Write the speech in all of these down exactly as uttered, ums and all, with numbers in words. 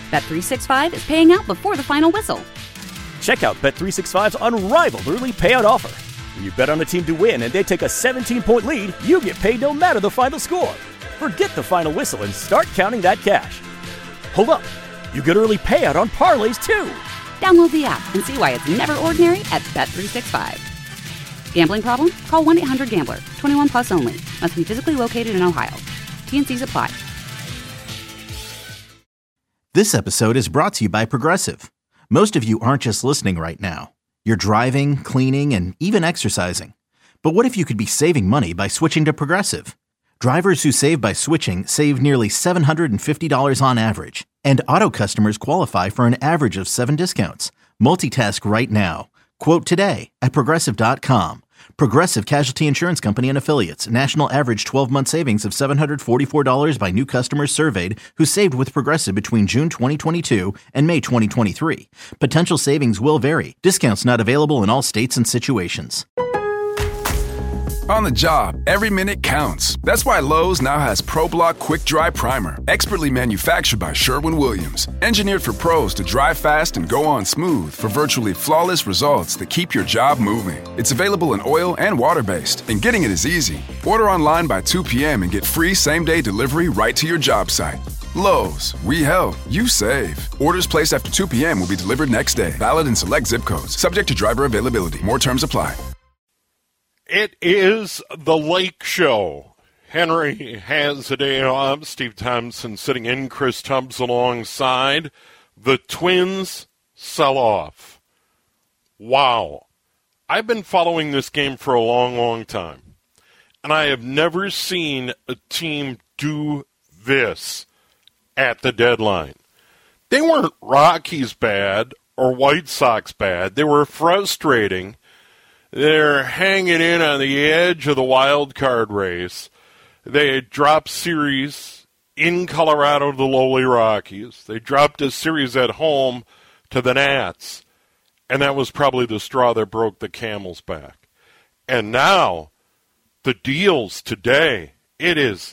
Bet three sixty-five is paying out before the final whistle. Check out Bet three sixty-five's unrivaled early payout offer. When you bet on a team to win and they take a seventeen-point lead, you get paid no matter the final score. Forget the final whistle and start counting that cash. Hold up. You get early payout on parlays, too. Download the app and see why it's never ordinary at Bet three sixty-five. Gambling problem? Call one eight hundred gambler. twenty-one plus only. Must be physically located in Ohio. T and C's apply. This episode is brought to you by Progressive. Most of you aren't just listening right now. You're driving, cleaning, and even exercising. But what if you could be saving money by switching to Progressive? Drivers who save by switching save nearly seven hundred fifty dollars on average. And auto customers qualify for an average of seven discounts. Multitask right now. Quote today at Progressive dot com. Progressive Casualty Insurance Company and Affiliates. National average twelve-month savings of seven hundred forty-four dollars by new customers surveyed who saved with Progressive between June twenty twenty-two and May twenty twenty-three. Potential savings will vary. Discounts not available in all states and situations. On the job, every minute counts. That's why Lowe's now has ProBlock Quick Dry Primer, expertly manufactured by Sherwin-Williams. Engineered for pros to dry fast and go on smooth for virtually flawless results that keep your job moving. It's available in oil and water-based, and getting it is easy. Order online by two p.m. and get free same-day delivery right to your job site. Lowe's, we help, you save. Orders placed after two p.m. will be delivered next day. Valid in select zip codes. Subject to driver availability. More terms apply. It is the Lake Show. Henry has a day off. Steve Thompson sitting in. Chris Tubbs alongside. The Twins sell off. Wow. I've been following this game for a long, long time. And I have never seen a team do this at the deadline. They weren't Rockies bad or White Sox bad. They were frustrating. They're hanging in on the edge of the wild card race. They had dropped series in Colorado to the lowly Rockies. They dropped a series at home to the Nats. And that was probably the straw that broke the camel's back. And now, the deals today, it is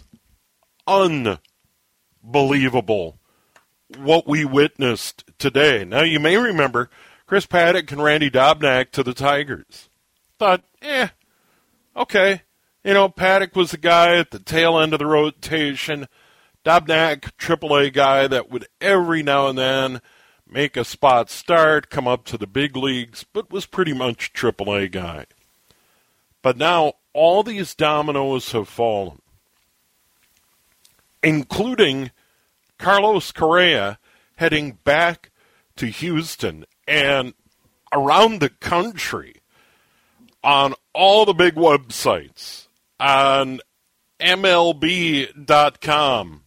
unbelievable what we witnessed today. Now, you may remember Chris Paddock and Randy Dobnak to the Tigers. Thought, eh, okay. You know, Paddock was the guy at the tail end of the rotation. Dobnak, triple A guy that would every now and then make a spot start, come up to the big leagues, but was pretty much triple A guy. But now all these dominoes have fallen, including Carlos Correa heading back to Houston and around the country. On all the big websites, on M L B dot com,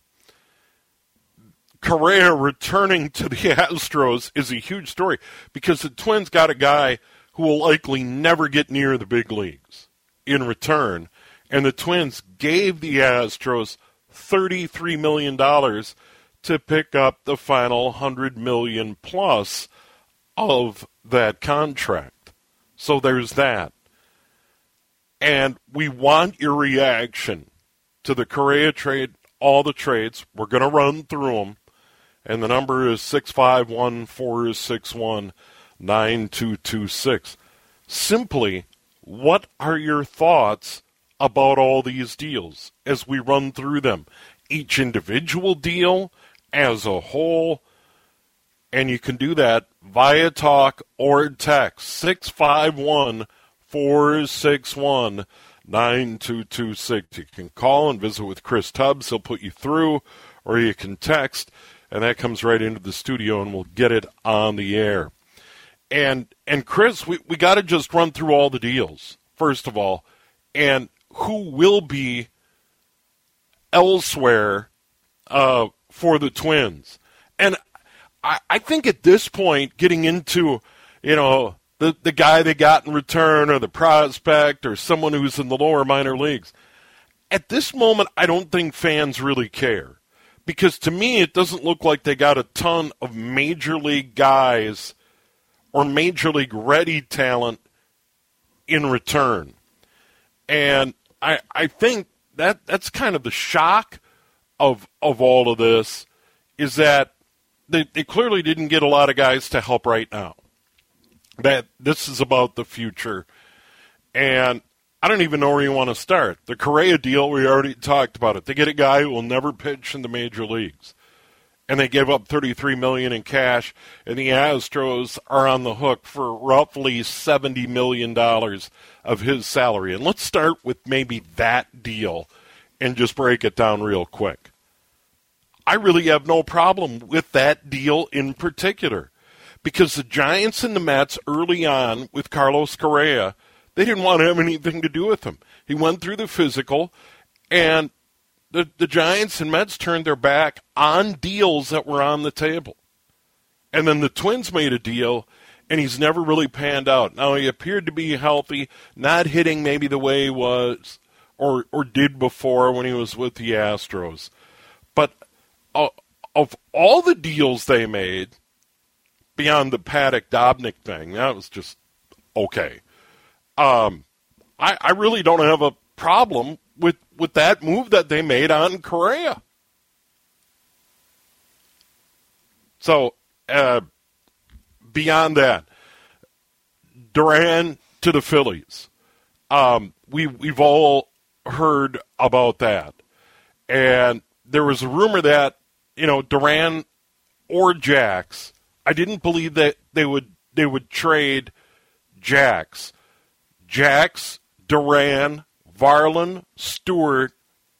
Correa returning to the Astros is a huge story because the Twins got a guy who will likely never get near the big leagues in return, and the Twins gave the Astros thirty-three million dollars to pick up the final one hundred million dollars plus of that contract. So there's that. And we want your reaction to the Correa trade, all the trades. We're going to run through them. And the number is six five one, four six one, nine two two six. Simply, what are your thoughts about all these deals as we run through them? Each individual deal, as a whole. And you can do that via talk or text. six five one, four six one, nine two two six. You can call and visit with Chris Tubbs. He'll put you through, or you can text, and that comes right into the studio, and we'll get it on the air. And and Chris, we, we got to just run through all the deals, first of all, and who will be elsewhere uh, for the Twins. And I, I think at this point, getting into, you know, The the guy they got in return or the prospect or someone who's in the lower minor leagues. At this moment, I don't think fans really care. Because to me, it doesn't look like they got a ton of major league guys or major league ready talent in return. And I I think that that's kind of the shock of of all of this, is that they, they clearly didn't get a lot of guys to help right now. That this is about the future. And I don't even know where you want to start. The Correa deal, we already talked about it. They get a guy who will never pitch in the major leagues. And they give up thirty-three million dollars in cash, and the Astros are on the hook for roughly seventy million dollars of his salary. And let's start with maybe that deal and just break it down real quick. I really have no problem with that deal in particular, because the Giants and the Mets early on with Carlos Correa, they didn't want to have anything to do with him. He went through the physical, and The, the Giants and Mets turned their back on deals that were on the table. And then the Twins made a deal, and he's never really panned out. Now, he appeared to be healthy, not hitting maybe the way he was or, or did before when he was with the Astros. But uh, of all the deals they made, beyond the Paddock-Dobnik thing, that was just okay. Um, I, I really don't have a problem with with that move that they made on Correa. So, uh, beyond that, Duran to the Phillies. Um, we, we've all heard about that. And there was a rumor that, you know, Duran or Jax, I didn't believe that they would they would trade Jax. Jax, Duran, Varland, Stewart,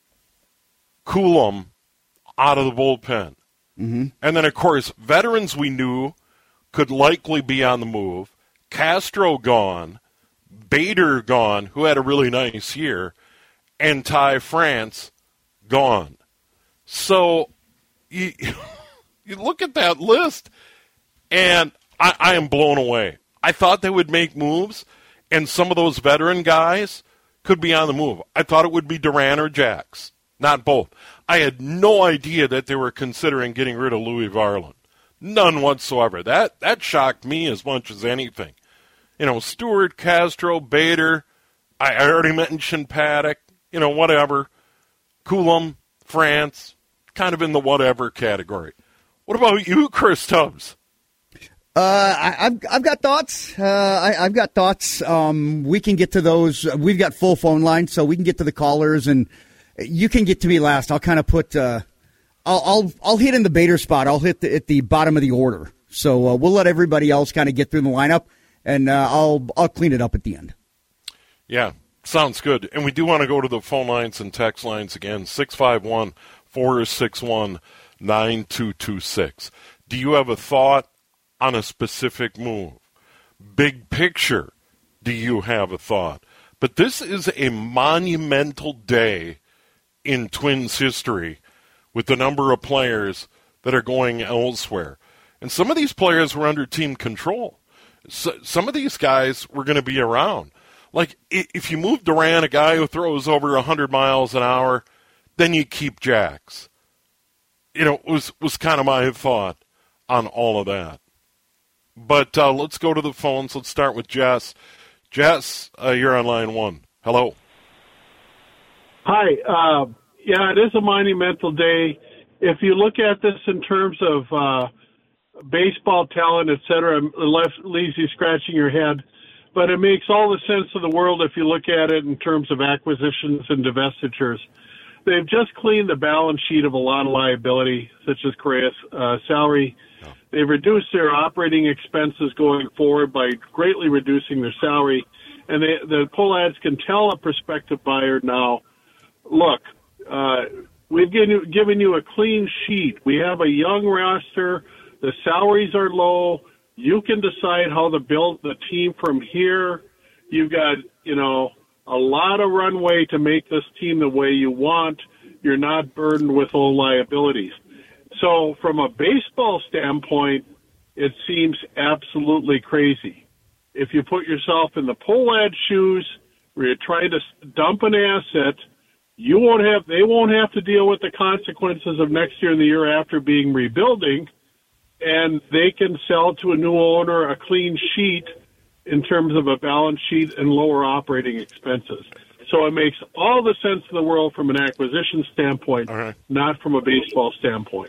Coulomb out of the bullpen. Mm-hmm. And then, of course, veterans we knew could likely be on the move. Castro gone, Bader gone, who had a really nice year, and Ty France gone. So you, you look at that list, and I, I am blown away. I thought they would make moves, and some of those veteran guys could be on the move. I thought it would be Duran or Jax, not both. I had no idea that they were considering getting rid of Louis Varland. None whatsoever. That that shocked me as much as anything. You know, Stewart, Castro, Bader, I, I already mentioned Paddock, you know, whatever. Coulomb, France, kind of in the whatever category. What about you, Chris Tubbs? Uh, I, I've I've got thoughts. Uh, I, I've got thoughts. Um, we can get to those. We've got full phone lines, so we can get to the callers, and you can get to me last. I'll kind of put. Uh, I'll I'll I'll hit in the Bader spot. I'll hit the, at the bottom of the order. So uh, we'll let everybody else kind of get through the lineup, and uh, I'll I'll clean it up at the end. Yeah, sounds good. And we do want to go to the phone lines and text lines again. six five one, four six one, nine two two six. Do you have a thought on a specific move? Big picture, do you have a thought? But this is a monumental day in Twins history with the number of players that are going elsewhere. And some of these players were under team control. So, some of these guys were going to be around. Like, if you move Duran, a guy who throws over one hundred miles an hour, then you keep Jax. You know, was was kind of my thought on all of that. But uh, let's go to the phones. Let's start with Jess. Jess, uh, you're on line one. Hello. Hi. Uh, yeah, it is a monumental day. If you look at this in terms of uh, baseball talent, et cetera, it left, leaves you scratching your head. But it makes all the sense of the world if you look at it in terms of acquisitions and divestitures. They've just cleaned the balance sheet of a lot of liability, such as Correa's uh, salary. Oh. They've reduced their operating expenses going forward by greatly reducing their salary. And they, the Pohlads can tell a prospective buyer now, look, uh, we've given you, given you a clean sheet. We have a young roster. The salaries are low. You can decide how to build the team from here. You've got, you know, a lot of runway to make this team the way you want. You're not burdened with old liabilities. So from a baseball standpoint, it seems absolutely crazy. If you put yourself in the Pohlad shoes, where you're trying to dump an asset, you won't have, they won't have to deal with the consequences of next year and the year after being rebuilding, and they can sell to a new owner a clean sheet in terms of a balance sheet and lower operating expenses. So it makes all the sense in the world from an acquisition standpoint, right, not from a baseball standpoint.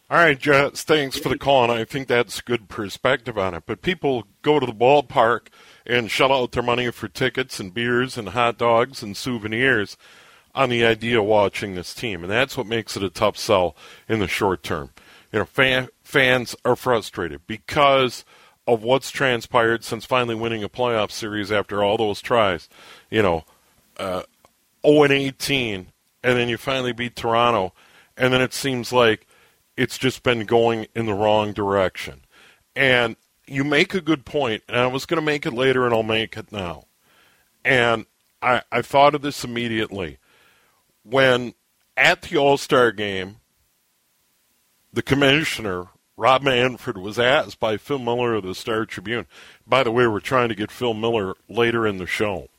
All right, Jets, thanks for the call, and I think that's good perspective on it. But people go to the ballpark and shell out their money for tickets and beers and hot dogs and souvenirs on the idea of watching this team, and that's what makes it a tough sell in the short term. You know, fan, fans are frustrated because of what's transpired since finally winning a playoff series after all those tries. You know, uh, oh and eighteen, and then you finally beat Toronto, and then it seems like it's just been going in the wrong direction. And you make a good point, and I was going to make it later, and I'll make it now. And I, I thought of this immediately. When at the All-Star game, the commissioner, Rob Manfred, was asked by Phil Miller of the Star Tribune. By the way, we're trying to get Phil Miller later in the show.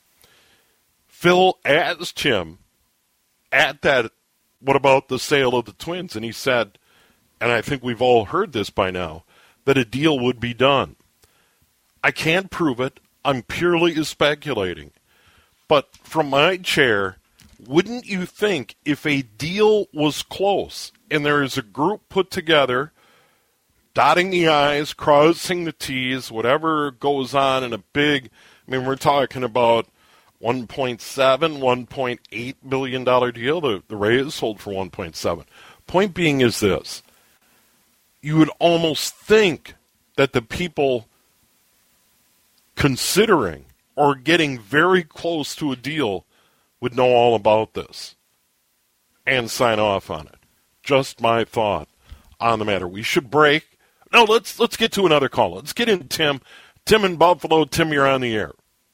Phil asked him at that, what about the sale of the Twins? And he said, and I think we've all heard this by now, that a deal would be done. I can't prove it. I'm purely speculating. But from my chair, wouldn't you think if a deal was close and there is a group put together, dotting the I's, crossing the T's, whatever goes on in a big, I mean, we're talking about one point seven, one point eight billion dollars deal. The, the Rays sold for one point seven. Point being is this. You would almost think that the people considering or getting very close to a deal would know all about this and sign off on it. Just my thought on the matter. We should break. No, let's let's get to another call. Let's get in Tim. Tim in Buffalo. Tim, you're on the air.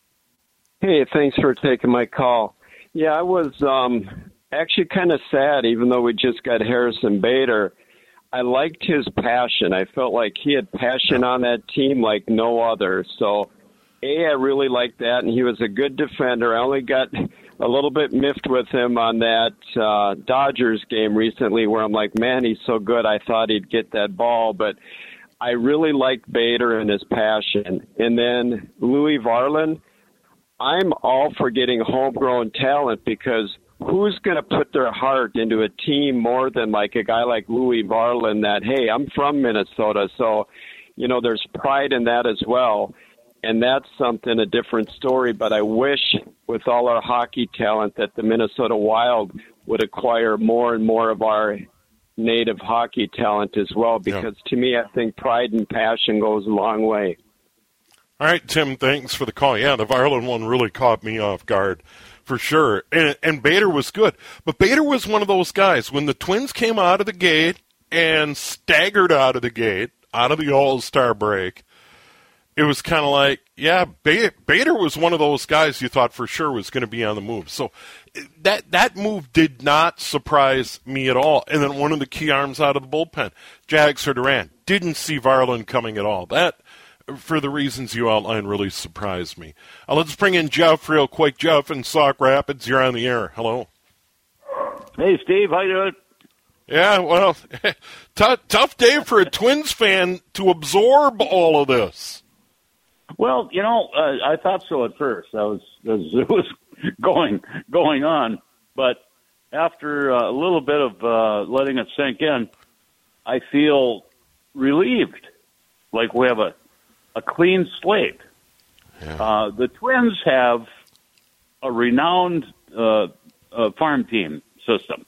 Hey, thanks for taking my call. Yeah, I was um, actually kind of sad, even though we just got Harrison Bader. I liked his passion. I felt like he had passion on that team like no other. So, A, I really liked that, and he was a good defender. I only got a little bit miffed with him on that uh, Dodgers game recently where I'm like, man, he's so good. I thought he'd get that ball. But I really liked Bader and his passion. And then Louis Varland, I'm all for getting homegrown talent because who's going to put their heart into a team more than like a guy like Louis Varland that, hey, I'm from Minnesota. So, you know, there's pride in that as well. And that's something, a different story. But I wish with all our hockey talent that the Minnesota Wild would acquire more and more of our native hockey talent as well. Because yeah. to me, I think pride and passion goes a long way. All right, Tim, thanks for the call. Yeah, the Varland one really caught me off guard for sure. And, and Bader was good. But Bader was one of those guys. When the Twins came out of the gate and staggered out of the gate, out of the All-Star break, it was kind of like, yeah, Bader was one of those guys you thought for sure was going to be on the move. So that that move did not surprise me at all. And then one of the key arms out of the bullpen, Jags or Durant, didn't see Varland coming at all. That, for the reasons you outlined, really surprised me. Uh, let's bring in Jeff real quick. Jeff in Sauk Rapids, you're on the air. Hello. Hey, Steve. How you doing? Yeah, well, t- tough day for a Twins fan to absorb all of this. Well, you know, uh, I thought so at first. I was, as it was going going on, but after uh, a little bit of uh, letting it sink in, I feel relieved, like we have a, a clean slate. Yeah. Uh, the Twins have a renowned uh, uh, farm team system.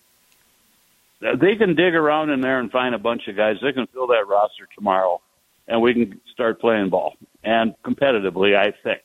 They can dig around in there and find a bunch of guys. They can fill that roster tomorrow, and we can start playing ball. And competitively, I think.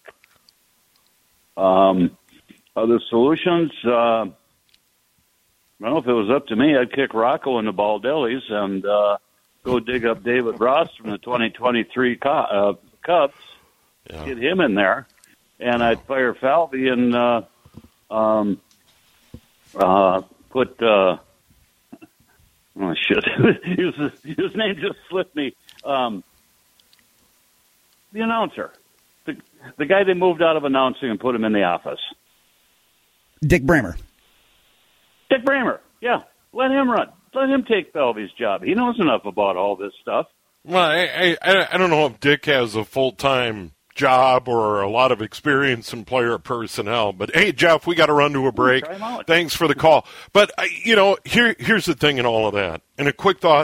Um, other solutions, uh, well, if it was up to me, I'd kick Rocco in the Baldellis and uh, go dig up David Ross from the twenty twenty-three uh, Cubs, yeah. get him in there, and I'd fire Falvey and uh, um, uh, put, uh, oh, shit, his, his name just slipped me. Um, The announcer, the the guy they moved out of announcing and put him in the office. Dick Bramer. Dick Bramer, yeah. Let him run. Let him take Falvey's job. He knows enough about all this stuff. Well, I, I, I don't know if Dick has a full-time job or a lot of experience in player personnel. But, hey, Jeff, we got to run to a break. Thanks for the call. But, you know, here here's the thing in all of that. And a quick thought,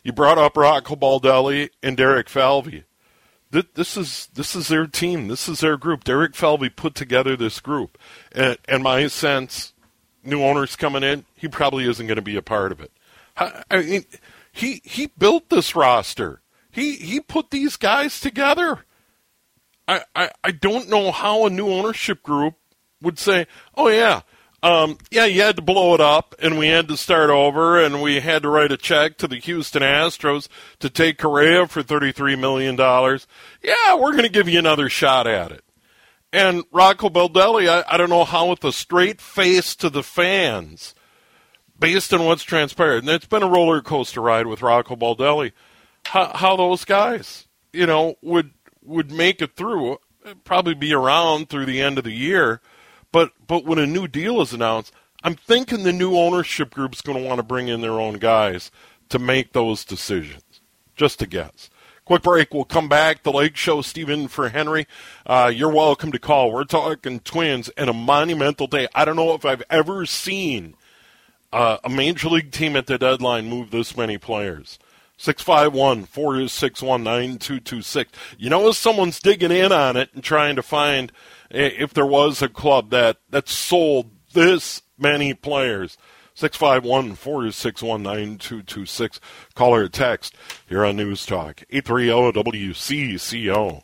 You brought up Rocco Baldelli and Derek Falvey. This is this is their team. This is their group. Derek Falvey put together this group. And, and my sense, new owners coming in, he probably isn't going to be a part of it. I, I mean, he he built this roster. He he put these guys together. I, I, I don't know how a new ownership group would say, oh, yeah, um, yeah, you had to blow it up, and we had to start over, and we had to write a check to the Houston Astros to take Correa for thirty-three million dollars. Yeah, we're going to give you another shot at it. And Rocco Baldelli, I, I don't know how with a straight face to the fans, based on what's transpired, and it's been a roller coaster ride with Rocco Baldelli, how, how those guys, you know, would would make it through, probably be around through the end of the year. But but when a new deal is announced, I'm thinking the new ownership group's going to want to bring in their own guys to make those decisions. Just a guess. Quick break. We'll come back. The Lake Show, Stephen for Henry. Uh, you're welcome to call. We're talking Twins and a monumental day. I don't know if I've ever seen uh, a major league team at the deadline move this many players. six five one, four six one, nine two two six. You know, if someone's digging in on it and trying to find if there was a club that, that sold this many players. six five one, four six one, nine two two six. Call or text here on News Talk. eight three zero W C C O.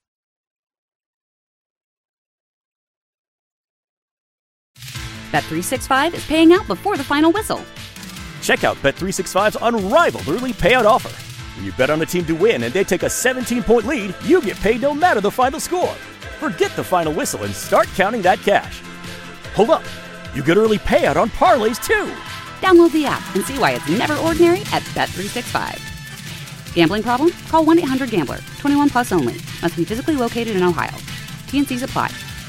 Bet three sixty-five is paying out before the final whistle. Check out Bet three sixty-five's unrivaled early payout offer. When you bet on a team to win and they take a seventeen-point lead, you get paid no matter the final score. Forget the final whistle and start counting that cash. Hold up. You get early payout on parlays, too. Download the app and see why it's never ordinary at Bet three sixty-five. Gambling problem? Call one eight hundred gambler. twenty-one plus only. Must be physically located in Ohio. T and C's apply.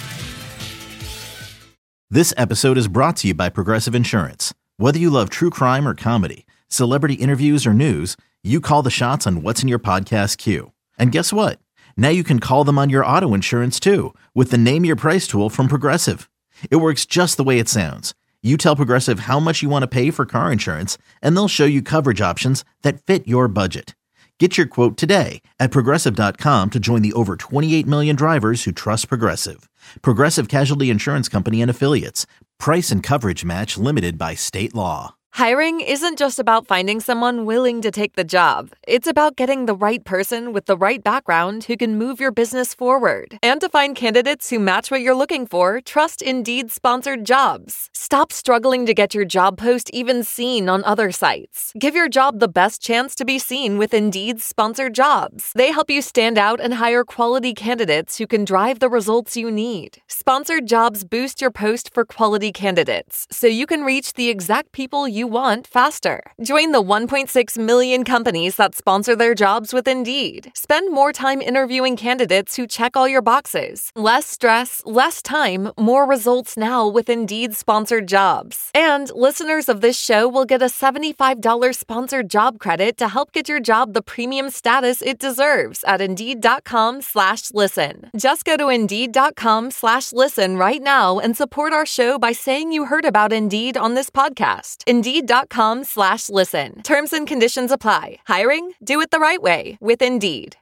This episode is brought to you by Progressive Insurance. Whether you love true crime or comedy, celebrity interviews or news, you call the shots on what's in your podcast queue. And guess what? Now you can call them on your auto insurance too with the Name Your Price tool from Progressive. It works just the way it sounds. You tell Progressive how much you want to pay for car insurance, and they'll show you coverage options that fit your budget. Get your quote today at Progressive dot com to join the over twenty-eight million drivers who trust Progressive. Progressive Casualty Insurance Company and Affiliates. Price and coverage match limited by state law. Hiring isn't just about finding someone willing to take the job. It's about getting the right person with the right background who can move your business forward. And to find candidates who match what you're looking for, trust Indeed-sponsored jobs. Stop struggling to get your job post even seen on other sites. Give your job the best chance to be seen with Indeed-sponsored jobs. They help you stand out and hire quality candidates who can drive the results you need. Sponsored jobs boost your post for quality candidates, so you can reach the exact people you want faster. Join the one point six million companies that sponsor their jobs with Indeed. Spend more time interviewing candidates who check all your boxes. Less stress, less time, more results now with Indeed-sponsored jobs. And listeners of this show will get a seventy-five dollars sponsored job credit to help get your job the premium status it deserves at Indeed.com slash listen. Just go to Indeed.com slash listen right now and support our show by saying you heard about Indeed on this podcast. Indeed.com slash listen. Terms and conditions apply. Hiring? Do it the right way with Indeed.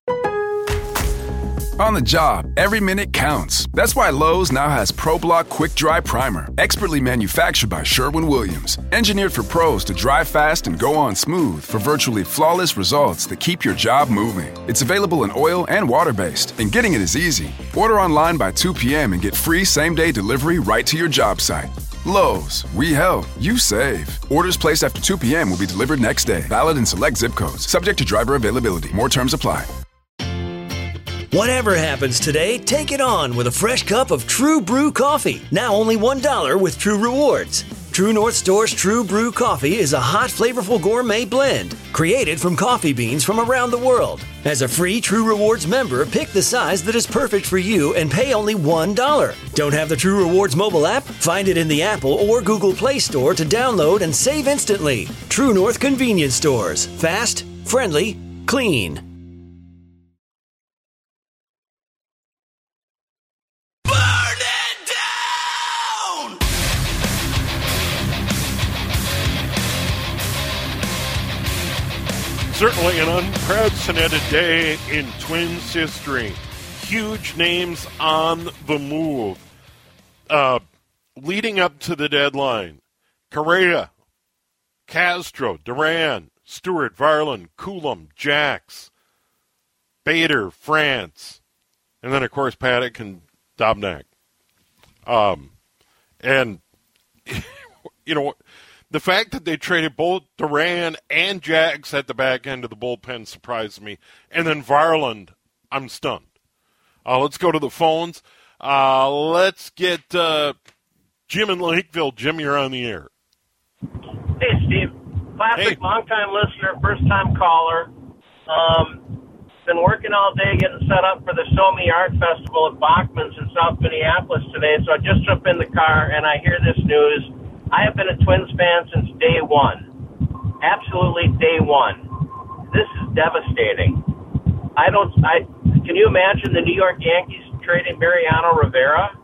On the job, every minute counts. That's why Lowe's now has ProBlock Quick Dry Primer, expertly manufactured by Sherwin-Williams. Engineered for pros to dry fast and go on smooth for virtually flawless results that keep your job moving. It's available in oil and water-based, and getting it is easy. Order online by two p.m. and get free same-day delivery right to your job site. Lowe's, we help, you save. Orders placed after two p.m. will be delivered next day. Valid in select zip codes. Subject to driver availability. More terms apply. Whatever happens today, take it on with a fresh cup of True Brew coffee. Now only one dollar with True Rewards. True North Store's True Brew coffee is a hot, flavorful gourmet blend created from coffee beans from around the world. As a free True Rewards member, pick the size that is perfect for you and pay only one dollar. Don't have the True Rewards mobile app? Find it in the Apple or Google Play Store to download and save instantly. True North Convenience Stores. Fast, friendly, clean. Certainly an unprecedented day in Twins history. Huge names on the move. Uh, leading up to the deadline, Correa, Castro, Duran, Stewart, Varland, Coulomb, Jax, Bader, France, and then, of course, Paddock and Dobnak. Um, and, you know, the fact that they traded both Duran and Jax at the back end of the bullpen surprised me. And then Varland, I'm stunned. Uh, let's go to the phones. Uh, let's get uh, Jim in Lakeville. Jim, you're on the air. Hey, Steve. Classic, hey. long-time listener, first-time caller. Um, been working all day getting set up for the Show Me Art Festival at Bachman's in South Minneapolis today, so I just jumped in the car and I hear this news. I have been a Twins fan since day one. Absolutely day one. This is devastating. I don't, I, can you imagine the New York Yankees trading Mariano Rivera?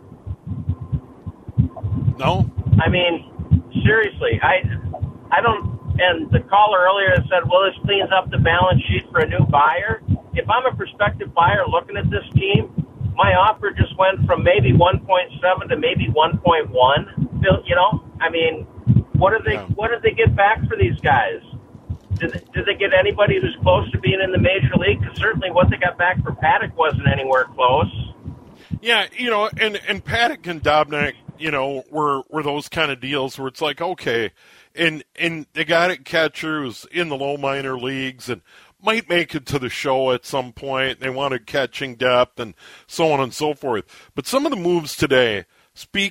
No. I mean, seriously, I, I don't, and the caller earlier said, well, this cleans up the balance sheet for a new buyer. If I'm a prospective buyer looking at this team, my offer just went from maybe one point seven to maybe one point one. You know, I mean, what do they yeah. what did they get back for these guys? Did they, did they get anybody who's close to being in the major league? Because certainly what they got back for Paddock wasn't anywhere close. Yeah, you know, and, and Paddock and Dobnak, you know, were, were those kind of deals where it's like, okay, and and they got a catcher who's in the low minor leagues and might make it to the show at some point. They wanted catching depth and so on and so forth. But some of the moves today speak,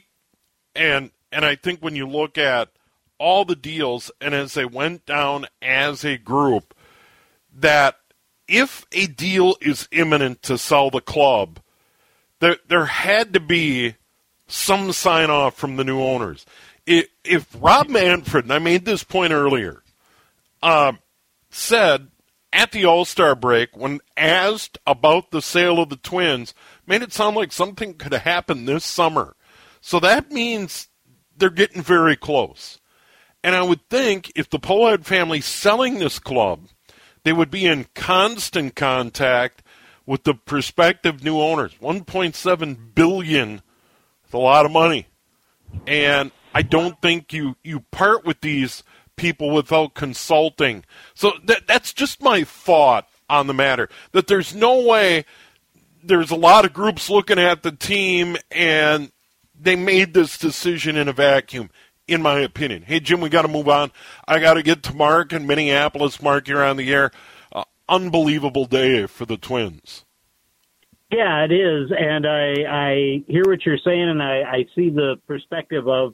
and and I think when you look at all the deals and as they went down as a group, that if a deal is imminent to sell the club, there there had to be some sign-off from the new owners. If, if Rob Manfred, and I made this point earlier, uh, said at the All-Star break, when asked about the sale of the Twins, made it sound like something could have happened this summer. So that means they're getting very close. And I would think if the Pohlad family's selling this club, they would be in constant contact with the prospective new owners. one point seven billion dollars is a lot of money. And I don't think you, you part with these people without consulting. So that that's just my thought on the matter, that there's no way there's a lot of groups looking at the team and they made this decision in a vacuum, in my opinion. Hey, Jim, we got to move on. I got to get to Mark in Minneapolis. Mark, you're on the air. Uh, unbelievable day for the Twins. Yeah, it is, and I, I hear what you're saying, and I, I see the perspective of,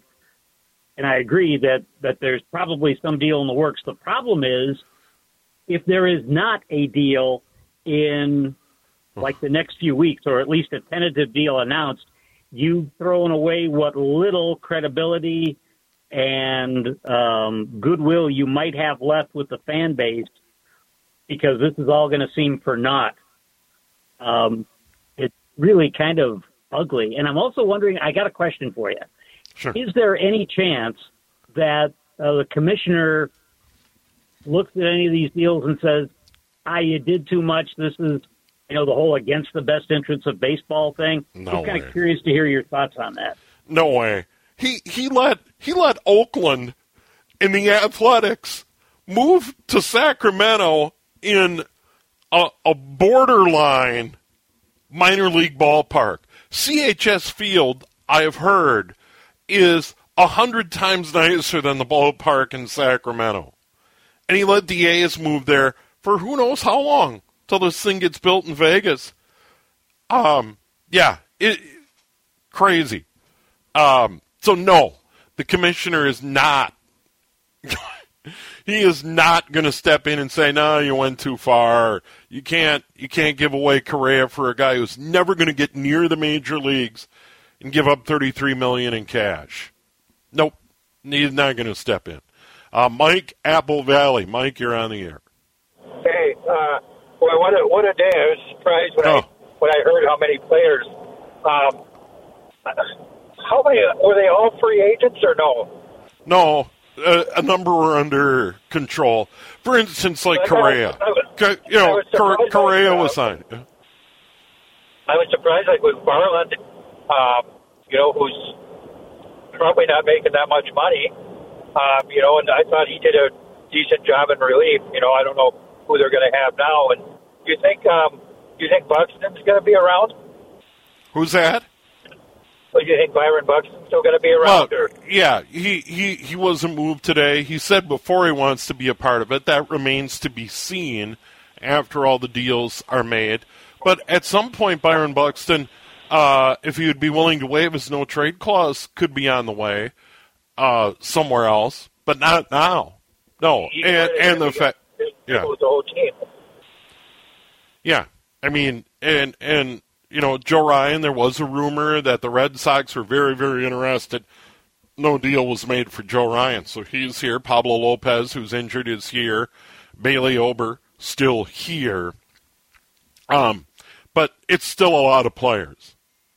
and I agree that, that there's probably some deal in the works. The problem is, if there is not a deal in, like, the next few weeks, or at least a tentative deal announced, you've thrown away what little credibility and um, goodwill you might have left with the fan base, because this is all going to seem for naught. Um, it's really kind of ugly. And I'm also wondering, I got a question for you. Sure. Is there any chance that uh, the commissioner looks at any of these deals and says, ah, you did too much, this is, you know, the whole against the best interests of baseball thing? No I'm kind way. of curious to hear your thoughts on that. No way. He he let he let Oakland in the Athletics move to Sacramento in a, a borderline minor league ballpark. C H S Field, I have heard, is a hundred times nicer than the ballpark in Sacramento. And he let the A's move there for who knows how long, till this thing gets built in Vegas. Um, yeah, it crazy. Um, so no, the commissioner is not. He is not going to step in and say, "No, you went too far. You can't. You can't give away Correa for a guy who's never going to get near the major leagues and give up thirty-three million dollars in cash." Nope, he's not going to step in. Uh, Mike, Apple Valley. Mike, you're on the air. Hey, uh, boy, what a what a day! I was surprised when oh. I when I heard how many players. Um, how many were they? All free agents or no? No, a, a number were under control. For instance, like Correa. You know, Correa was signed. I was surprised, like with Varland, um, you know, who's probably not making that much money, um, you know, and I thought he did a decent job in relief. You know, I don't know who they're going to have now. And do you think, um, do you think Buxton's going to be around? Who's that? Well, do you think Byron Buxton's still going to be around? Well, or? yeah, he, he, he wasn't moved today. He said before he wants to be a part of it. That remains to be seen after all the deals are made. But at some point, Byron Buxton, uh, if he would be willing to waive his no-trade clause, could be on the way uh, somewhere else, but not now. No, He and, could- and the fact, yeah, with the whole team. yeah. I mean, and and you know, Joe Ryan. There was a rumor that the Red Sox were very, very interested. No deal was made for Joe Ryan, so he's here. Pablo Lopez, who's injured, is here. Bailey Ober still here. Um, but it's still a lot of players.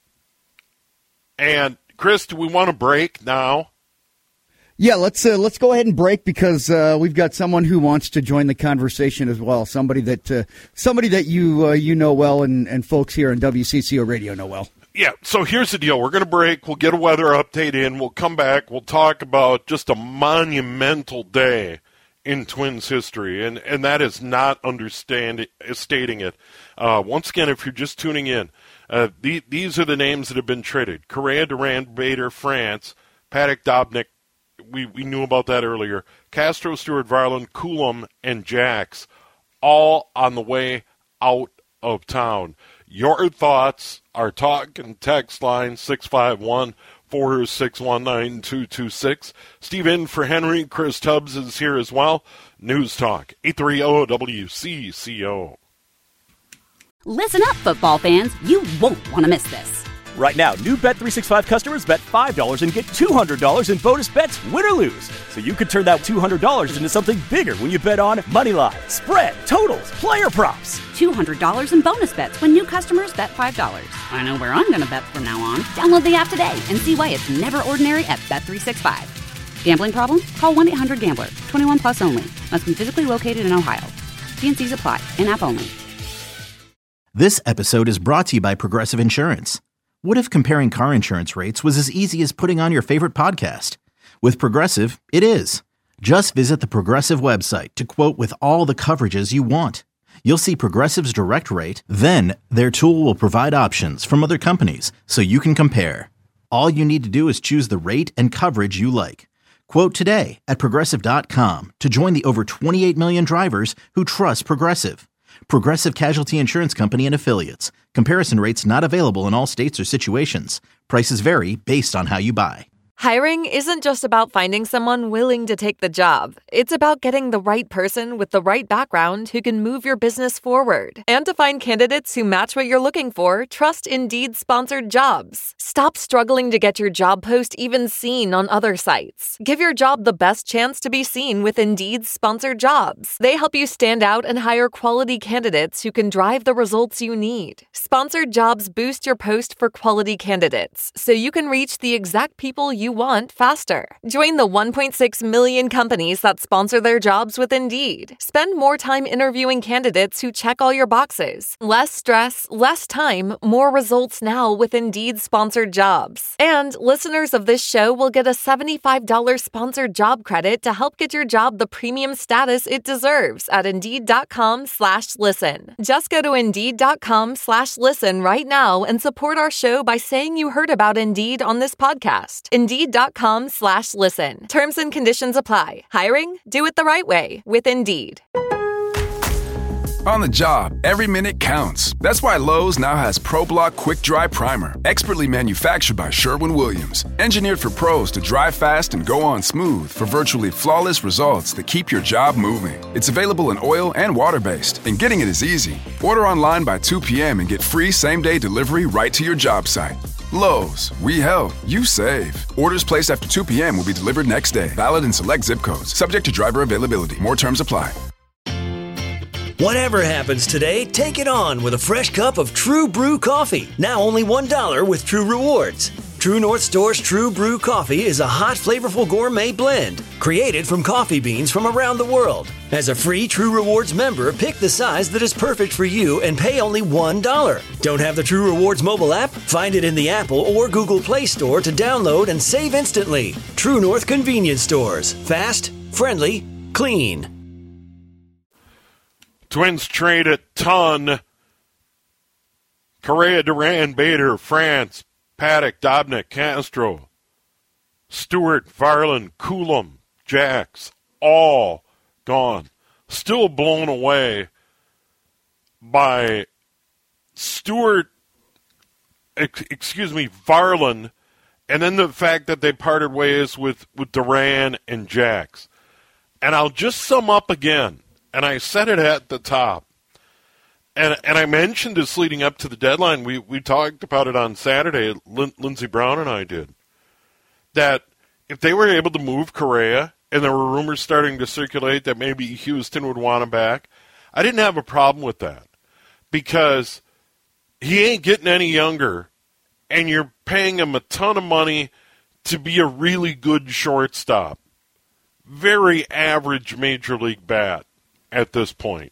And Chris, do we want to break now? Yeah, let's uh, let's go ahead and break because uh, we've got someone who wants to join the conversation as well. Somebody that uh, somebody that you uh, you know well, and, and folks here on W C C O Radio know well. Yeah, so here's the deal. We're going to break. We'll get a weather update in. We'll come back. We'll talk about just a monumental day in Twins history, and, and that is not understand stating it. Uh, once again, if you're just tuning in, uh, the, these are the names that have been traded. Correa, Durant, Bader, France, Paddock, Dobnik. We, we knew about that earlier. Castro, Stewart, Varland, Coulomb, and Jax, all on the way out of town. Your thoughts, our talk and text line, six five one, four six one, nine two two six. Steve in for Henry. Chris Tubbs is here as well. News Talk, eight thirty W C C O. Listen up, football fans. You won't want to miss this. Right now, new Bet three sixty-five customers bet five dollars and get two hundred dollars in bonus bets, win or lose. So you could turn that two hundred dollars into something bigger when you bet on money line, spread, totals, player props. two hundred dollars in bonus bets when new customers bet five dollars. I know where I'm going to bet from now on. Download the app today and see why it's never ordinary at Bet three sixty-five. Gambling problem? Call one eight hundred gambler. twenty-one plus only. Must be physically located in Ohio. T N Cs apply. In-app only. This episode is brought to you by Progressive Insurance. What if comparing car insurance rates was as easy as putting on your favorite podcast? With Progressive, it is. Just visit the Progressive website to quote with all the coverages you want. You'll see Progressive's direct rate, then their tool will provide options from other companies so you can compare. All you need to do is choose the rate and coverage you like. Quote today at Progressive dot com to join the over twenty-eight million drivers who trust Progressive. Progressive Casualty Insurance Company and Affiliates. Comparison rates not available in all states or situations. Prices vary based on how you buy. Hiring isn't just about finding someone willing to take the job. It's about getting the right person with the right background who can move your business forward. And to find candidates who match what you're looking for, trust Indeed-sponsored jobs. Stop struggling to get your job post even seen on other sites. Give your job the best chance to be seen with Indeed-sponsored jobs. They help you stand out and hire quality candidates who can drive the results you need. Sponsored jobs boost your post for quality candidates, so you can reach the exact people you want faster. Join the one point six million companies that sponsor their jobs with Indeed. Spend more time interviewing candidates who check all your boxes. Less stress, less time, more results now with Indeed-sponsored jobs. And listeners of this show will get a seventy-five dollars sponsored job credit to help get your job the premium status it deserves at Indeed.com slash listen. Just go to Indeed.com slash listen right now and support our show by saying you heard about Indeed on this podcast. Indeed.com slash listen. Terms and conditions apply. Hiring? Do it the right way with Indeed. On the job, every minute counts. That's why Lowe's now has ProBlock Quick Dry Primer, expertly manufactured by Sherwin-Williams. Engineered for pros to dry fast and go on smooth for virtually flawless results that keep your job moving. It's available in oil and water-based, and getting it is easy. Order online by two p.m. and get free same-day delivery right to your job site. Lowe's, we help, you save. Orders placed after two p.m. will be delivered next day. Valid in select zip codes. Subject to driver availability. More terms apply. Whatever happens today, take it on with a fresh cup of True Brew coffee. Now only one dollar with True Rewards. True North Store's True Brew Coffee is a hot, flavorful gourmet blend created from coffee beans from around the world. As a free True Rewards member, pick the size that is perfect for you and pay only one dollar. Don't have the True Rewards mobile app? Find it in the Apple or Google Play Store to download and save instantly. True North Convenience Stores. Fast, friendly, clean. Twins trade a ton. Correa, Duran, Bader, France, Paddock, Dobnik, Castro, Stewart, Varland, Coulomb, Jax, all gone. Still blown away by Stewart, ex- excuse me, Varland, and then the fact that they parted ways with, with Duran and Jax. And I'll just sum up again, and I said it at the top. And and I mentioned this leading up to the deadline. We we talked about it on Saturday. Lin- Lindsey Brown and I did. That if they were able to move Correa, and there were rumors starting to circulate that maybe Houston would want him back, I didn't have a problem with that. Because he ain't getting any younger, and you're paying him a ton of money to be a really good shortstop. Very average major league bat at this point.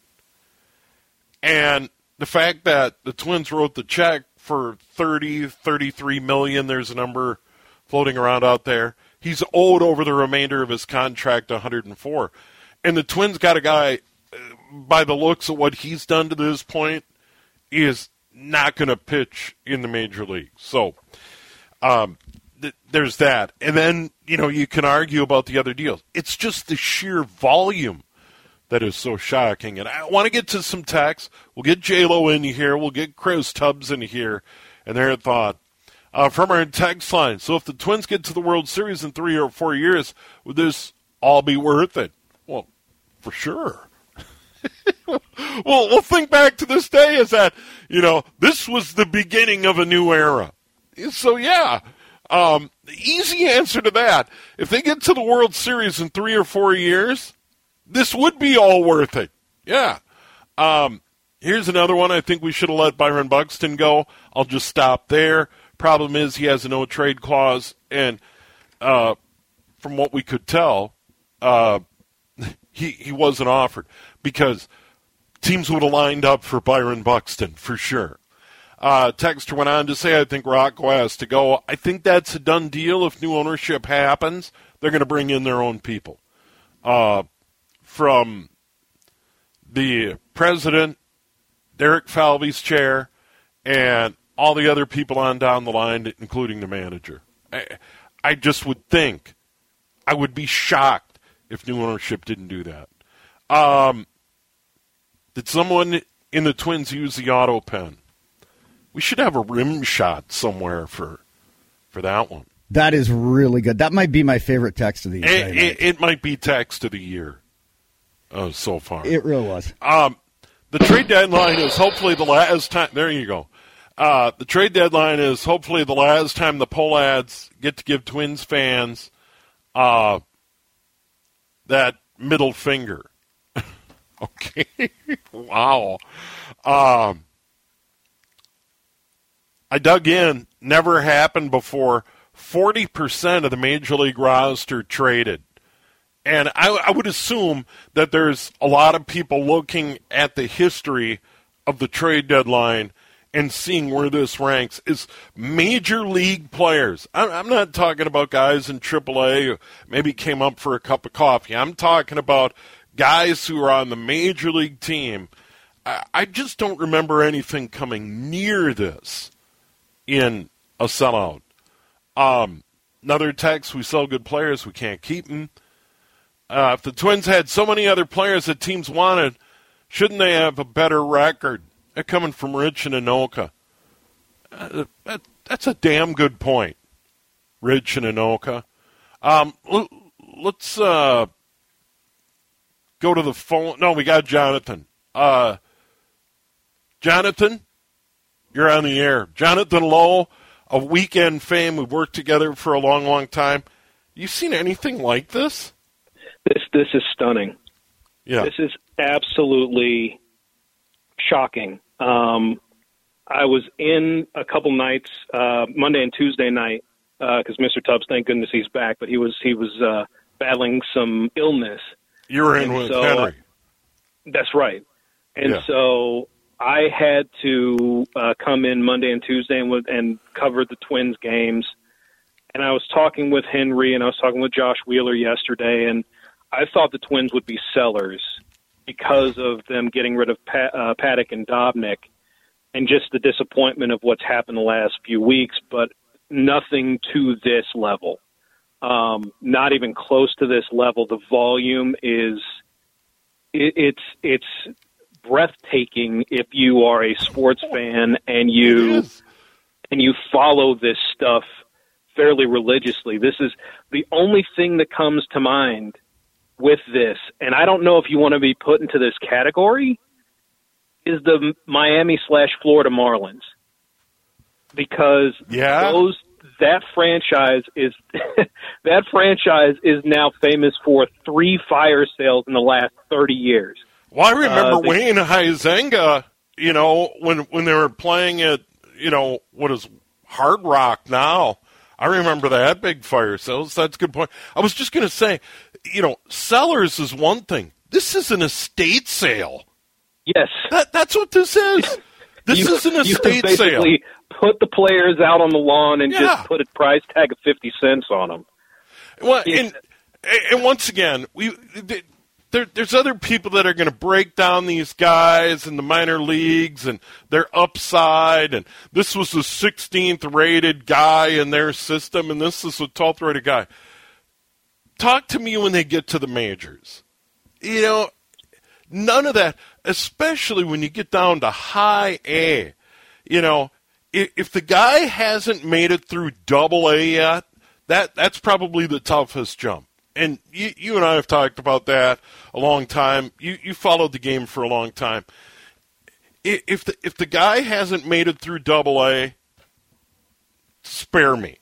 And the fact that the Twins wrote the check for thirty, thirty-three million, there's a number floating around out there. He's owed over the remainder of his contract one hundred four. And the Twins got a guy, by the looks of what he's done to this point, is not going to pitch in the major league. So um, th- there's that. And then, you know, you can argue about the other deals. It's just the sheer volume that is so shocking. And I want to get to some texts. We'll get J-Lo in here. We'll get Chris Tubbs in here and their thought. Uh, from our text line. So if the Twins get to the World Series in three or four years, would this all be worth it? Well, for sure. well, we'll think back to this day as that, you know, this was the beginning of a new era. So, yeah, um, the easy answer to that, if they get to the World Series in three or four years, this would be all worth it. Yeah. Um, here's another one. I think we should have let Byron Buxton go. I'll just stop there. Problem is he has a no-trade clause, and uh, from what we could tell, uh, he, he wasn't offered because teams would have lined up for Byron Buxton for sure. Uh, Texter went on to say, I think Rocco has to go. I think that's a done deal. If new ownership happens, they're going to bring in their own people. Uh From the president, Derek Falvey's chair, and all the other people on down the line, including the manager. I, I just would think, I would be shocked if new ownership didn't do that. Um, did someone in the Twins use the auto pen? We should have a rim shot somewhere for for that one. That is really good. That might be my favorite text of the year. It, it, it might be text of the year. Oh, so far. It really was. Um, the trade deadline is hopefully the last time. There you go. Uh, the trade deadline is hopefully the last time the Pohlads get to give Twins fans uh, that middle finger. Okay. Wow. Um, I dug in. Never happened before. forty percent of the Major League roster traded. And I, I would assume that there's a lot of people looking at the history of the trade deadline and seeing where this ranks is major league players. I'm, I'm not talking about guys in triple A who maybe came up for a cup of coffee. I'm talking about guys who are on the major league team. I, I just don't remember anything coming near this in a sellout. Um, another text, we sell good players, we can't keep them. Uh, if the Twins had so many other players that teams wanted, shouldn't they have a better record? They're coming from Rich and Anoka. Uh, that, that's a damn good point, Rich and Anoka. Um, l- let's uh, go to the phone. No, we got Jonathan. Uh, Jonathan, you're on the air. Jonathan Lowe of Weekend fame. We've worked together for a long, long time. You seen anything like this? This this is stunning. Yeah. This is absolutely shocking. Um, I was in a couple nights, uh, Monday and Tuesday night, because uh, Mister Tubbs, thank goodness he's back, but he was he was uh, battling some illness. You were in and with so, Henry. That's right. And Yeah. so I had to uh, come in Monday and Tuesday and, with, and cover the Twins games. And I was talking with Henry and I was talking with Josh Wheeler yesterday, and I thought the Twins would be sellers because of them getting rid of Pat, uh, Paddock and Dobnik and just the disappointment of what's happened the last few weeks, but nothing to this level. Um, not even close to this level. The volume is it, it's it's breathtaking if you are a sports fan and you and you follow this stuff fairly religiously. This is the only thing that comes to mind with this, and I don't know if you want to be put into this category, is the Miami slash Florida Marlins, because yeah. those that franchise is that franchise is now famous for three fire sales in the last thirty years. Well, I remember Uh, they- Wayne Huizenga, you know, when when they were playing at, you know, what is Hard Rock now. I remember that big fire sales. That's a good point. I was just going to say, you know, sellers is one thing. This is an estate sale. Yes. That, that's what this is. This you, is an you estate basically sale. put the players out on the lawn and Yeah. just put a price tag of fifty cents on them. Well, and, and once again, we there, there's other people that are going to break down these guys in the minor leagues and their upside. And this was the sixteenth rated guy in their system, and this is the twelfth rated guy. Talk to me when they get to the majors. You know, none of that, especially when you get down to high A. You know, if, if the guy hasn't made it through double A yet, that that's probably the toughest jump. And you, you and I have talked about that a long time. You you followed the game for a long time. If the if the guy hasn't made it through double A, spare me.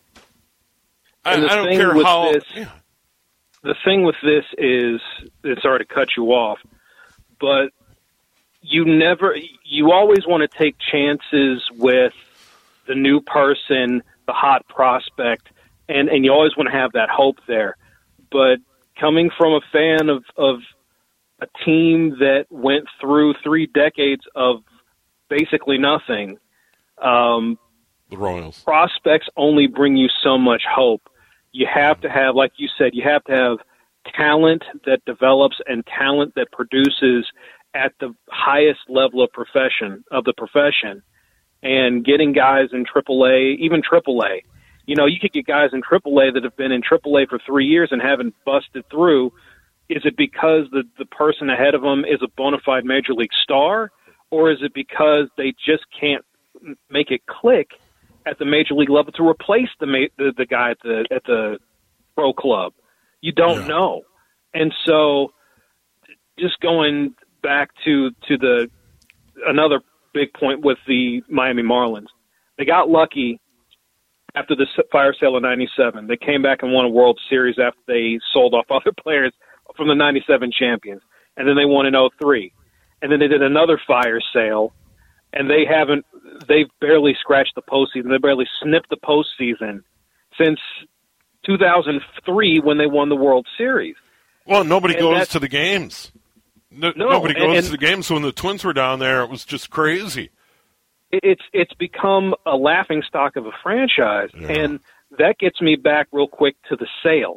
I, And the I don't thing care with how. this- yeah. The thing with this is, it's sorry to cut you off, but you never, you always want to take chances with the new person, the hot prospect, and, and you always want to have that hope there. But coming from a fan of, of a team that went through three decades of basically nothing, um, the Royals. Prospects only bring you so much hope. You have to have, like you said, you have to have talent that develops and talent that produces at the highest level of profession of the profession. And getting guys in triple A, even triple A, you know, you could get guys in triple A that have been in triple A for three years and haven't busted through. Is it because the the person ahead of them is a bona fide major league star, or is it because they just can't make it click at the major league level to replace the ma- the, the guy at the at the pro club? You don't Yeah. know. And so just going back to to the another big point with the Miami Marlins. They got lucky after the fire sale of ninety-seven. They came back and won a World Series after they sold off other players from the ninety-seven champions. And then they won in oh three. And then they did another fire sale. And they haven't, they've barely scratched the postseason. They barely snipped the postseason since two thousand three when they won the World Series. Well, nobody And goes that's- to the games. No, No, nobody and- goes and- to the games. So when the Twins were down there, it was just crazy. It's it's become a laughing stock of a franchise. And that gets me back real quick to the sale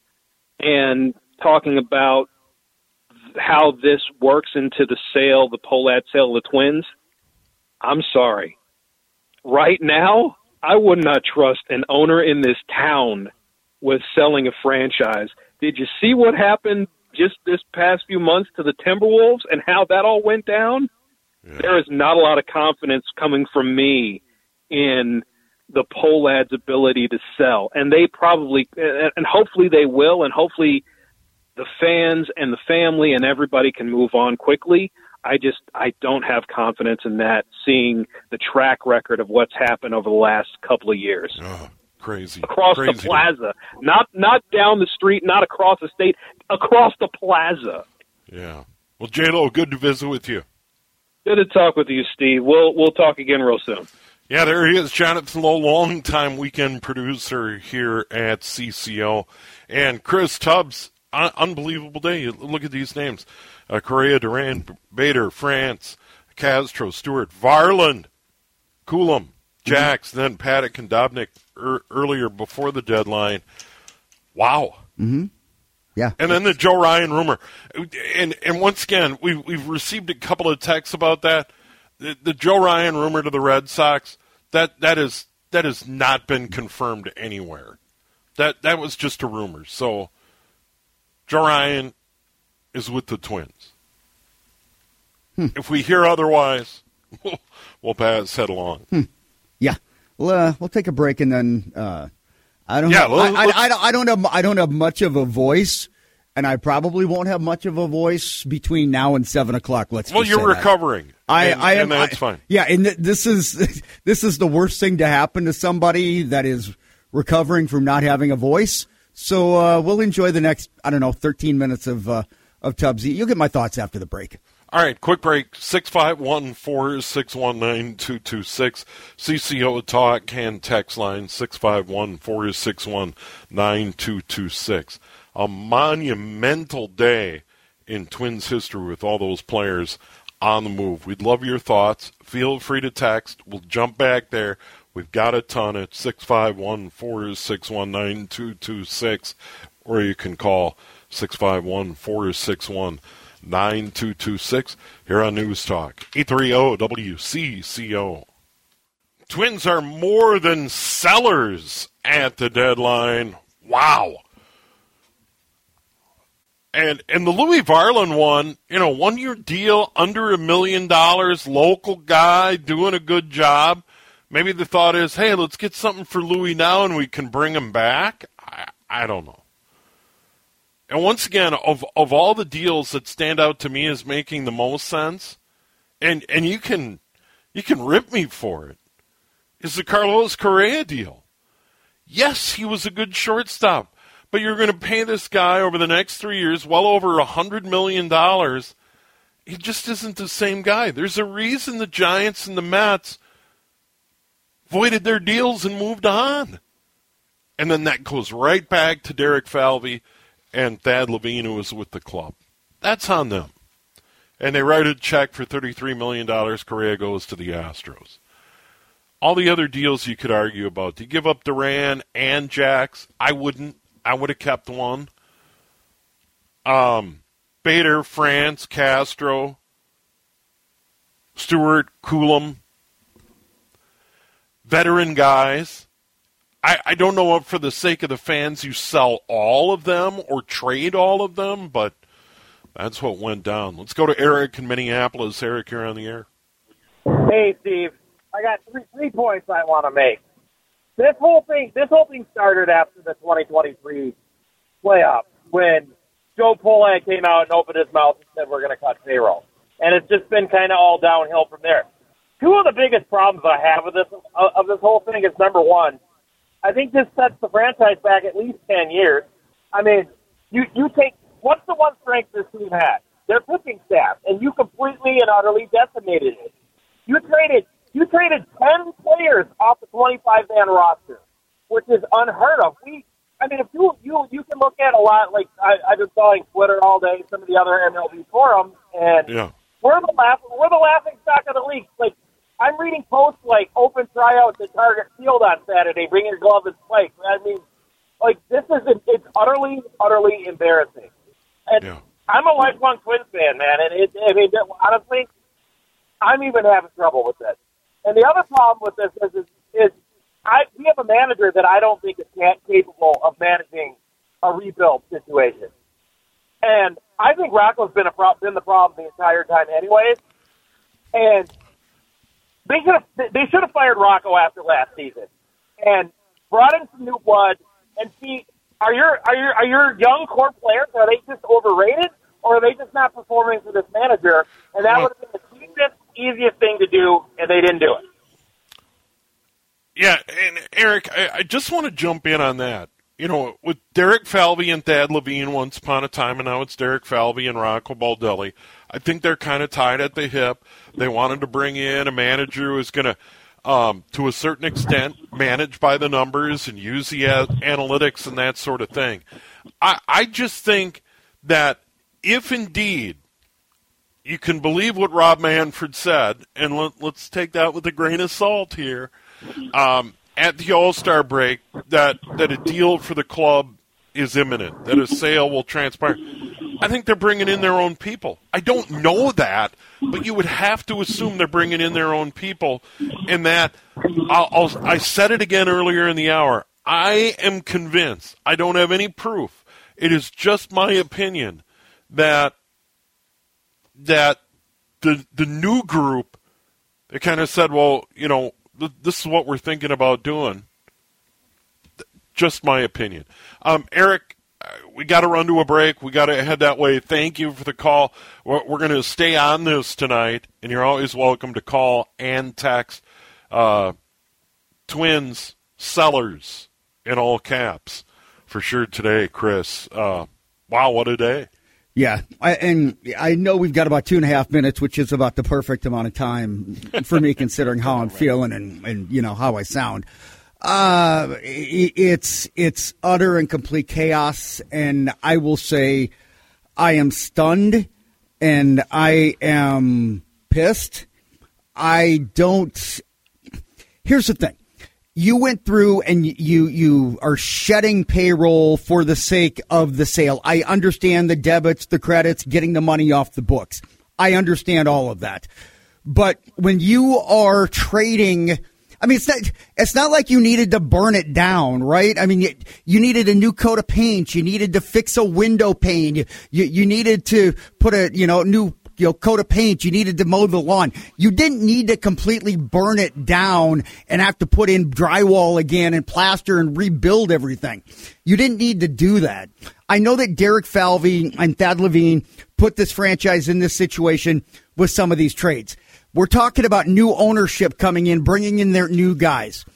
and talking about how this works into the sale, the Pohlad sale of the Twins. I'm sorry. Right now, I would not trust an owner in this town with selling a franchise. Did you see what happened just this past few months to the Timberwolves and how that all went down? Yeah. There is not a lot of confidence coming from me in the Pohlad's ability to sell. And they probably, and hopefully they will, and hopefully the fans and the family and everybody can move on quickly. I just, I don't have confidence in that, seeing the track record of what's happened over the last couple of years. Oh, crazy. Across crazy. the plaza. Not not down the street, not across the state, across the plaza. Yeah. Well, J-Lo, good to visit with you. Good to talk with you, Steve. We'll we'll talk again real soon. Yeah, there he is, Jonathan Lowe, longtime weekend producer here at C C O. And Chris Tubbs, un- unbelievable day. Look at these names. Uh, Correa, Duran, Bader, France, Castro, Stewart, Varland, Coulomb, Jax, mm-hmm. then Paddock and Dobnik er- earlier before the deadline. Wow. Mm-hmm. Yeah. And then the Joe Ryan rumor. And and once again, we've, we've received a couple of texts about that. The, the Joe Ryan rumor to the Red Sox, that that is that has not been confirmed anywhere. That that was just a rumor. So Joe Ryan is with the Twins. Hmm. If we hear otherwise, we'll, we'll pass head along. Hmm. Yeah. Well, uh, we'll take a break and then uh, I don't. Yeah, have, I, I, I, don't. I don't have. I don't have much of a voice, and I probably won't have much of a voice between now and seven o'clock. Let's. Well, just you're say recovering. That. I, and, I am. And that's I, fine. Yeah, and th- this is this is the worst thing to happen to somebody that is recovering from not having a voice. So uh, we'll enjoy the next, I don't know, thirteen minutes of uh, of Tubbsy. You'll get my thoughts after the break. All right, quick break. six five one, four six one, nine two two six. C C O Talk and text line six five one, four six one, nine two two six. A monumental day in Twins history with all those players on the move. We'd love your thoughts. Feel free to text. We'll jump back there. We've got a ton at six five one, four six one, nine two two six, or you can call six five one, four six one, nine two two six here on News Talk, eight thirty W C C O. Twins are more than sellers at the deadline. Wow. And and the Louis Varland one, you know, one-year deal, under a million dollars, local guy, doing a good job. Maybe the thought is, hey, let's get something for Louis now and we can bring him back. I, I don't know. And once again, of of all the deals that stand out to me as making the most sense, and and you can you can rip me for it, is the Carlos Correa deal. Yes, he was a good shortstop, but you're going to pay this guy over the next three years well over a hundred million dollars. He just isn't the same guy. There's a reason the Giants and the Mets voided their deals and moved on. And then that goes right back to Derek Falvey and Thad Levine, who was with the club. That's on them. And they write a check for thirty-three million dollars. Correa goes to the Astros. All the other deals you could argue about. Do you give up Duran and Jax? I wouldn't. I would have kept one. Um, Bader, France, Castro, Stewart, Coulomb. Veteran guys. I, I don't know if for the sake of the fans you sell all of them or trade all of them, but that's what went down. Let's go to Eric in Minneapolis. Eric, you're on the air. Hey, Steve. I got three, three points I want to make. This whole thing, this whole thing started after the twenty twenty-three playoffs when Joe Polak came out and opened his mouth and said we're going to cut payroll, and it's just been kind of all downhill from there. Two of the biggest problems I have with this of this whole thing is, number one, I think this sets the franchise back at least ten years. I mean, you you take what's the one strength this team had? Their pitching staff, and you completely and utterly decimated it. You traded you traded ten players off the twenty-five man roster, which is unheard of. We, I mean, if you you you can look at a lot like I, I've been following Twitter all day, some of the other M L B forums, and yeah. we're the laugh we're the laughing stock of the league. Like, I'm reading posts like open tryouts at Target Field on Saturday, bring your glove and play. I mean, like, this is, it's utterly, utterly embarrassing. And yeah. I'm a lifelong Twins fan, man, and it, I mean, honestly, I'm even having trouble with this. And the other problem with this is, is, is I, we have a manager that I don't think is capable of managing a rebuild situation. And I think Rocco's been, a pro- been the problem the entire time anyways. And They should have they should have fired Rocco after last season, and brought in some new blood. And see, are your are your are your young core players, are they just overrated, or are they just not performing for this manager? And that would have been the cheapest, easiest thing to do, and they didn't do it. Yeah, and Eric, I, I just want to jump in on that. You know, with Derek Falvey and Thad Levine once upon a time, and now it's Derek Falvey and Rocco Baldelli, I think they're kind of tied at the hip. They wanted to bring in a manager who was going to um, to a certain extent, manage by the numbers and use the a- analytics and that sort of thing. I, I just think that if indeed you can believe what Rob Manfred said, and let, let's take that with a grain of salt here, um, at the All-Star break, that, that a deal for the club is imminent, that a sale will transpire. I think they're bringing in their own people. I don't know that, but you would have to assume they're bringing in their own people, and that I'll, I'll, I said it again earlier in the hour. I am convinced, I don't have any proof, it is just my opinion, that that the the new group, they kind of said, well, you know, th- this is what we're thinking about doing. Just my opinion. Um, Eric, we got to run to a break. We got to head that way. Thank you for the call. We're, we're going to stay on this tonight, and you're always welcome to call and text. Uh, Twins sellers in all caps for sure today, Chris. Uh, wow, what a day. Yeah, I, and I know we've got about two and a half minutes, which is about the perfect amount of time for me considering how I'm feeling and, and you know, how I sound. Uh, it's it's utter and complete chaos, and I will say I am stunned, and I am pissed. I don't – here's the thing. You went through and you you are shedding payroll for the sake of the sale. I understand the debits, the credits, getting the money off the books. I understand all of that. But when you are trading, I mean, it's not, it's not like you needed to burn it down, right? I mean, you, you needed a new coat of paint. You needed to fix a window pane. You, you, you needed to put a, you know, new You know, coat of paint. You needed to mow the lawn. You didn't need to completely burn it down and have to put in drywall again and plaster and rebuild everything. You didn't need to do that. I know that Derek Falvey and Thad Levine put this franchise in this situation with some of these trades. We're talking about new ownership coming in, bringing in their new guys.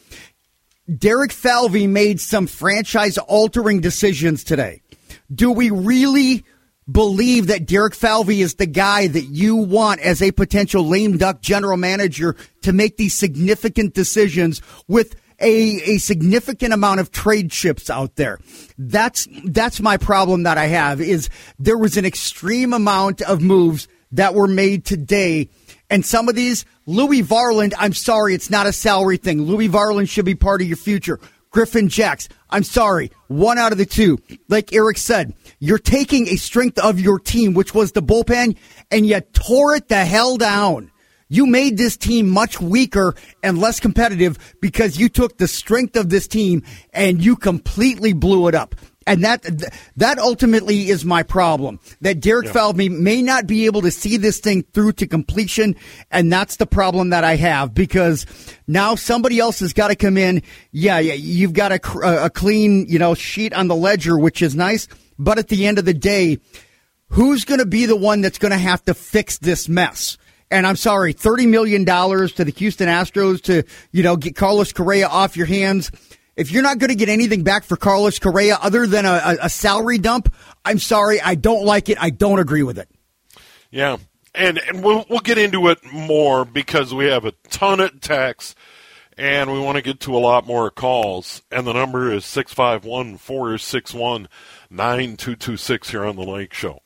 Derek Falvey made some franchise-altering decisions today. Do we really believe that Derek Falvey is the guy that you want as a potential lame duck general manager to make these significant decisions with a, a significant amount of trade chips out there? That's, that's my problem that I have, is there was an extreme amount of moves that were made today. And some of these, Louis Varland, I'm sorry, it's not a salary thing. Louis Varland should be part of your future. Griffin Jacks, I'm sorry, one out of the two. Like Eric said, you're taking a strength of your team, which was the bullpen, and you tore it the hell down. You made this team much weaker and less competitive because you took the strength of this team and you completely blew it up. And that that ultimately is my problem, that Derek yeah. Falvey may not be able to see this thing through to completion, and that's the problem that I have, because now somebody else has got to come in. Yeah, yeah, you've got a, a clean, you know, sheet on the ledger, which is nice, but at the end of the day, who's going to be the one that's going to have to fix this mess? And I'm sorry, thirty million dollars to the Houston Astros to, you know, get Carlos Correa off your hands. If you're not going to get anything back for Carlos Correa other than a, a, a salary dump, I'm sorry, I don't like it. I don't agree with it. Yeah, and and we'll we'll get into it more because we have a ton of texts and we want to get to a lot more calls. And the number is six five one, four six one, nine two two six here on The Lake Show.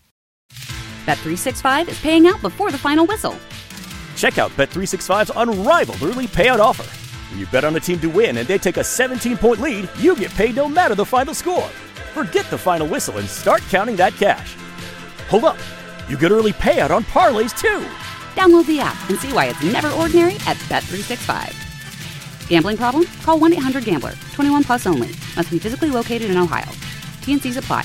Bet three sixty-five is paying out before the final whistle. Check out Bet three sixty-five's unrivaled early payout offer. When you bet on a team to win and they take a seventeen-point lead, you get paid no matter the final score. Forget the final whistle and start counting that cash. Hold up. You get early payout on parlays, too. Download the app and see why it's never ordinary at Bet three sixty-five. Gambling problem? Call one eight hundred gambler. twenty-one plus only. Must be physically located in Ohio. T N Cs apply.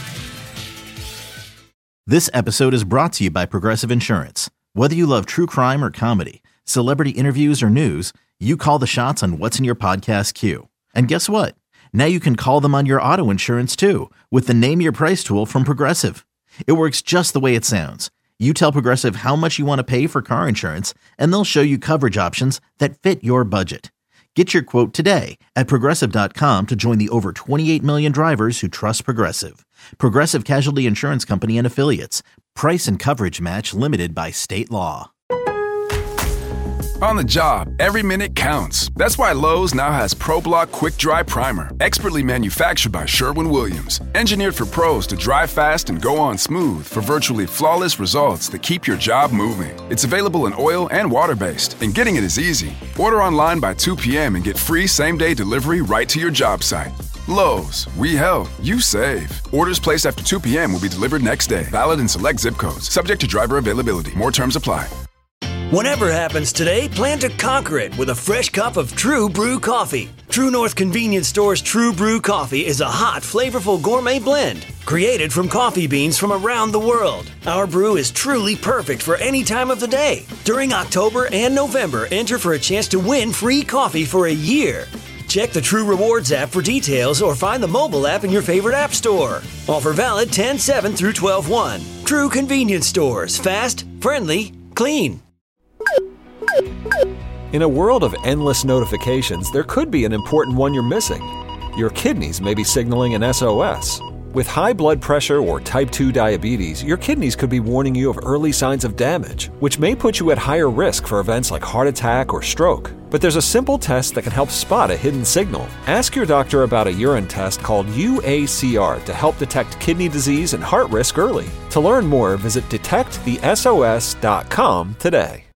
This episode is brought to you by Progressive Insurance. Whether you love true crime or comedy, celebrity interviews or news, you call the shots on what's in your podcast queue. And guess what? Now you can call them on your auto insurance too with the Name Your Price tool from Progressive. It works just the way it sounds. You tell Progressive how much you want to pay for car insurance, and they'll show you coverage options that fit your budget. Get your quote today at Progressive dot com to join the over twenty-eight million drivers who trust Progressive. Progressive Casualty Insurance Company and Affiliates. Price and coverage match limited by state law. On the job, every minute counts. That's why Lowe's now has ProBlock Quick Dry Primer, expertly manufactured by Sherwin-Williams. Engineered for pros to dry fast and go on smooth for virtually flawless results that keep your job moving. It's available in oil and water-based, and getting it is easy. Order online by two p.m. and get free same-day delivery right to your job site. Lowe's, we help, you save. Orders placed after two p.m. will be delivered next day. Valid in select zip codes. Subject to driver availability. More terms apply. Whatever happens today, plan to conquer it with a fresh cup of True Brew coffee. True North Convenience Store's True Brew coffee is a hot, flavorful gourmet blend created from coffee beans from around the world. Our brew is truly perfect for any time of the day. During October and November, enter for a chance to win free coffee for a year. Check the True Rewards app for details or find the mobile app in your favorite app store. Offer valid ten seven through twelve one. True Convenience Stores. Fast, friendly, clean. In a world of endless notifications, there could be an important one you're missing. Your kidneys may be signaling an S O S. With high blood pressure or type two diabetes, your kidneys could be warning you of early signs of damage, which may put you at higher risk for events like heart attack or stroke. But there's a simple test that can help spot a hidden signal. Ask your doctor about a urine test called U A C R to help detect kidney disease and heart risk early. To learn more, visit detect the S O S dot com today.